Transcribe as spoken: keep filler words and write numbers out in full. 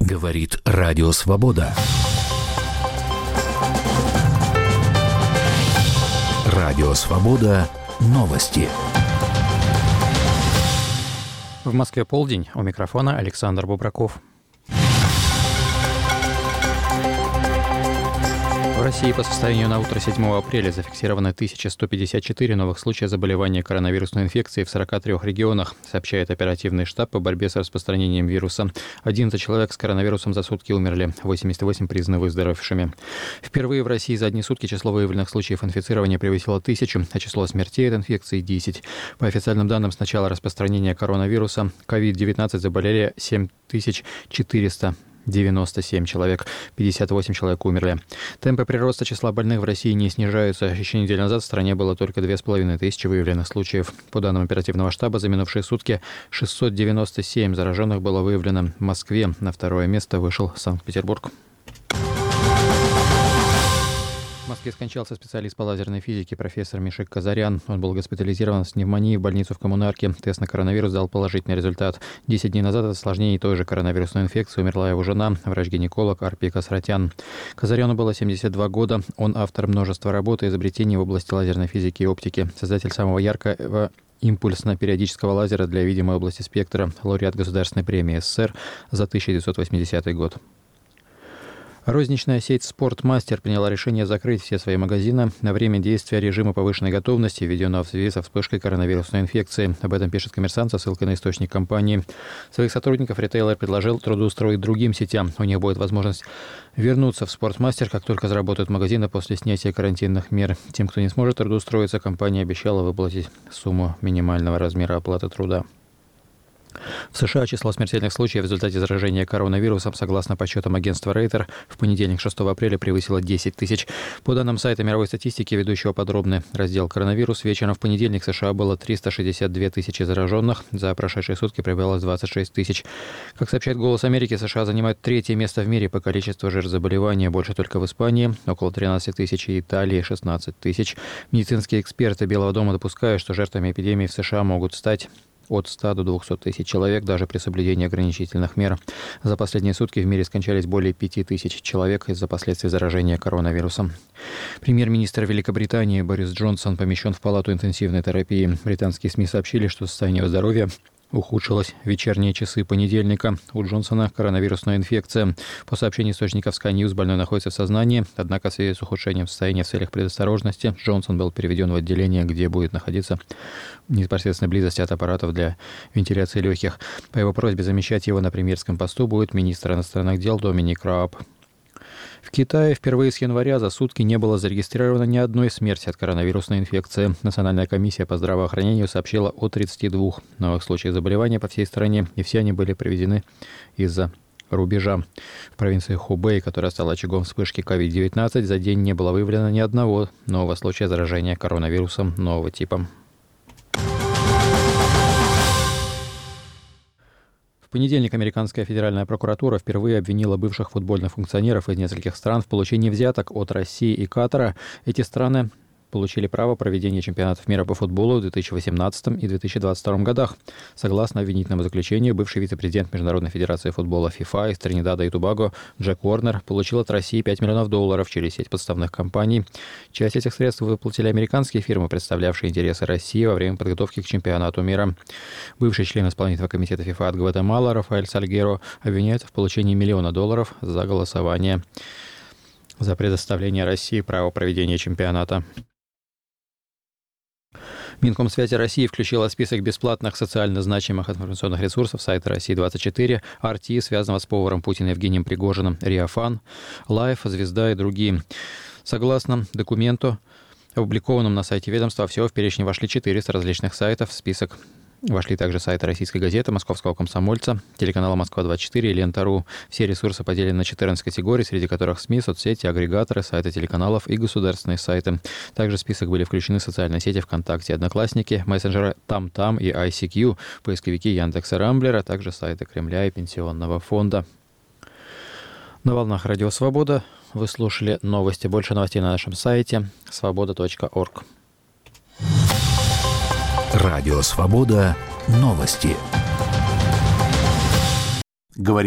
Говорит Радио Свобода. Радио Свобода. Новости. В Москве полдень. У микрофона Александр Бубраков. В России по состоянию на утро седьмого апреля зафиксировано тысяча сто пятьдесят четыре новых случая заболевания коронавирусной инфекцией в сорока трёх регионах, сообщает оперативный штаб по борьбе с распространением вируса. одиннадцать человек с коронавирусом за сутки умерли, восемьдесят восемь признаны выздоровевшими. Впервые в России за одни сутки число выявленных случаев инфицирования превысило тысячу, а число смертей от инфекции – десять. По официальным данным, с начала распространения коронавируса ковид девятнадцать заболели семь тысяч четыреста девяносто семь человек, пятьдесят восемь человек умерли. Темпы прироста числа больных в России не снижаются. Еще неделю назад в стране было только две с половиной тысячи выявленных случаев. По данным оперативного штаба, за минувшие сутки шестьсот девяносто семь зараженных было выявлено в Москве. На второе место вышел Санкт-Петербург. В Москве скончался специалист по лазерной физике профессор Мишек Казарян. Он был госпитализирован с пневмонией в больницу в Коммунарке. Тест на коронавирус дал положительный результат. Десять дней назад от осложнений той же коронавирусной инфекции умерла его жена, врач-гинеколог Арпи Касратян. Казаряну было семьдесят два года. Он автор множества работ и изобретений в области лазерной физики и оптики. Создатель самого яркого импульсно-периодического лазера для видимой области спектра, лауреат Государственной премии СССР за тысяча девятьсот восьмидесятый год. Розничная сеть «Спортмастер» приняла решение закрыть все свои магазины на время действия режима повышенной готовности, введенного в связи со вспышкой коронавирусной инфекции. Об этом пишет «Коммерсант» со ссылкой на источник компании. Своих сотрудников ритейлер предложил трудоустроить другим сетям. У них будет возможность вернуться в «Спортмастер», как только заработают магазины после снятия карантинных мер. Тем, кто не сможет трудоустроиться, компания обещала выплатить сумму минимального размера оплаты труда. В США число смертельных случаев в результате заражения коронавирусом, согласно подсчетам агентства Рейтер, в понедельник, шестого апреля, превысило десять тысяч. По данным сайта мировой статистики, ведущего подробный раздел «Коронавирус», вечером в понедельник в США было триста шестьдесят две тысячи зараженных. За прошедшие сутки прибавилось двадцать шесть тысяч. Как сообщает «Голос Америки», США занимают третье место в мире по количеству жертв заболевания. Больше только в Испании – около тринадцать тысяч, и Италии – шестнадцать тысяч. Медицинские эксперты Белого дома допускают, что жертвами эпидемии в США могут стать от ста до двухсот тысяч человек, даже при соблюдении ограничительных мер. За последние сутки в мире скончались более пяти тысяч человек из-за последствий заражения коронавирусом. Премьер-министр Великобритании Борис Джонсон помещен в палату интенсивной терапии. Британские СМИ сообщили, что состояние здоровья ухудшилось в вечерние часы понедельника. У Джонсона коронавирусная инфекция. По сообщению источников Sky News, больной находится в сознании, однако в связи с ухудшением состояния в целях предосторожности Джонсон был переведен в отделение, где будет находиться в непосредственной близости от аппаратов для вентиляции легких. По его просьбе замещать его на премьерском посту будет министр иностранных дел Доминик Рааб. В Китае впервые с января за сутки не было зарегистрировано ни одной смерти от коронавирусной инфекции. Национальная комиссия по здравоохранению сообщила о тридцати двух новых случаях заболевания по всей стране, и все они были приведены из-за рубежа. В провинции Хубэй, которая стала очагом вспышки ковид девятнадцать, за день не было выявлено ни одного нового случая заражения коронавирусом нового типа. В понедельник американская федеральная прокуратура впервые обвинила бывших футбольных функционеров из нескольких стран в получении взяток от России и Катара. Эти страны получили право проведения чемпионатов мира по футболу в две тысячи восемнадцатом и две тысячи двадцать втором годах. Согласно обвинительному заключению, бывший вице-президент Международной федерации футбола ФИФА из Тринидада и Тобаго Джек Уорнер получил от России пять миллионов долларов через сеть подставных компаний. Часть этих средств выплатили американские фирмы, представлявшие интересы России во время подготовки к чемпионату мира. Бывший член исполнительного комитета ФИФА от Гватемалы Рафаэль Сальгеро обвиняется в получении миллиона долларов за голосование за предоставление России права проведения чемпионата. Минкомсвязи России включила в список бесплатных социально значимых информационных ресурсов сайта Россия двадцать четыре, ар ти, связанного с поваром Путина Евгением Пригожиным, Риофан, Лайф, Звезда и другие. Согласно документу, опубликованному на сайте ведомства, всего в перечень вошли четыреста различных сайтов. В список вошли также сайты «Российской газеты», «Московского комсомольца», телеканала «Москва двадцать четыре» и «Лента.ру». Все ресурсы поделены на четырнадцать категорий, среди которых СМИ, соцсети, агрегаторы, сайты телеканалов и государственные сайты. Также в список были включены социальные сети ВКонтакте, Одноклассники, мессенджеры Там-Там и ай си кью, поисковики Яндекса и Рамблера, а также сайты Кремля и Пенсионного фонда. На волнах Радио Свобода вы слушали новости. Больше новостей на нашем сайте свобода точка орг. Радио Свобода. Новости. Говорит